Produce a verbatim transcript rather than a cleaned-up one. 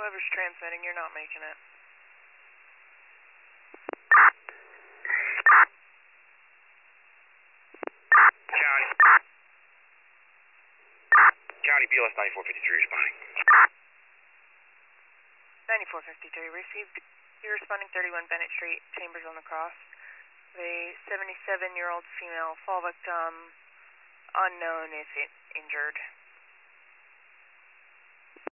Whoever's transmitting, you're not making it. County. County, B L S ninety-four fifty-three responding. ninety-four fifty-three, received. You're responding thirty-one Bennett Street, Chambers on the Cross. A seventy-seven-year-old female fall victim, unknown if it injured.